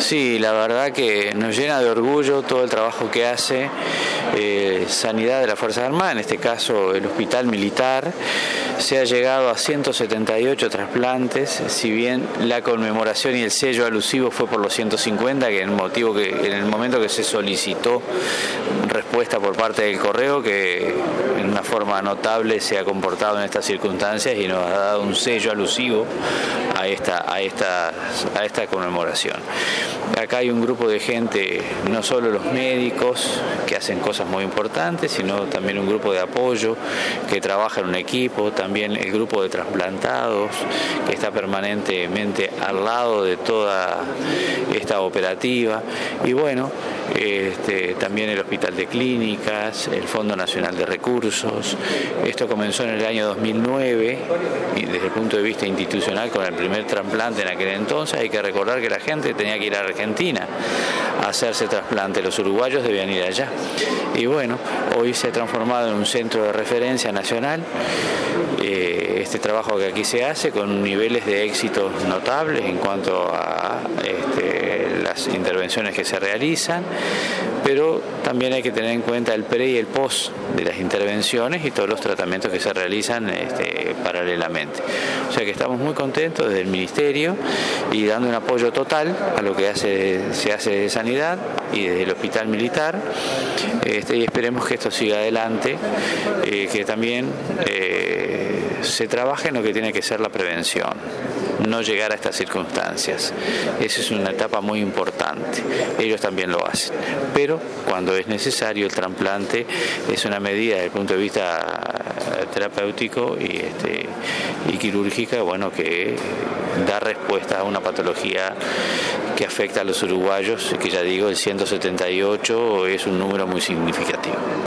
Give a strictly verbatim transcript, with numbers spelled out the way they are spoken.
Sí, la verdad que nos llena de orgullo todo el trabajo que hace eh, Sanidad de las Fuerzas Armadas, en este caso el Hospital Militar. Se ha llegado a ciento setenta y ocho trasplantes, si bien la conmemoración y el sello alusivo fue por los ciento cincuenta, que en el, motivo que, en el momento que se solicitó respuesta por parte del correo, que en una forma notable se ha comportado en estas circunstancias y nos ha dado un sello alusivo a esta, a esta, a esta conmemoración. Acá hay un grupo de gente, no solo los médicos, que hacen cosas muy importantes, sino también un grupo de apoyo que trabaja en un equipo, también el grupo de trasplantados, que está permanentemente al lado de toda esta operativa, y bueno, este, también el Hospital de Clínicas, el Fondo Nacional de Recursos. Esto comenzó en el año dos mil nueve, y desde el punto de vista institucional, con el primer trasplante en aquel entonces. Hay que recordar que la gente tenía que ir a Argentina a hacerse trasplante, los uruguayos debían ir allá. Y bueno, hoy se ha transformado en un centro de referencia nacional. Eh, este trabajo que aquí se hace con niveles de éxito notables en cuanto a este, las intervenciones que se realizan, pero también hay que tener en cuenta el pre y el post de las intervenciones y todos los tratamientos que se realizan este, paralelamente. O sea que estamos muy contentos desde el Ministerio y dando un apoyo total a lo que hace, se hace de Sanidad y desde el Hospital Militar, este, y esperemos que esto siga adelante, eh, que también eh, se trabaje en lo que tiene que ser la prevención, no llegar a estas circunstancias. Esa es una etapa muy importante, ellos también lo hacen, pero cuando es necesario el trasplante es una medida desde el punto de vista terapéutico y, este, y quirúrgica, bueno, que da respuesta a una patología que afecta a los uruguayos, que ya digo, el ciento setenta y ocho es un número muy significativo.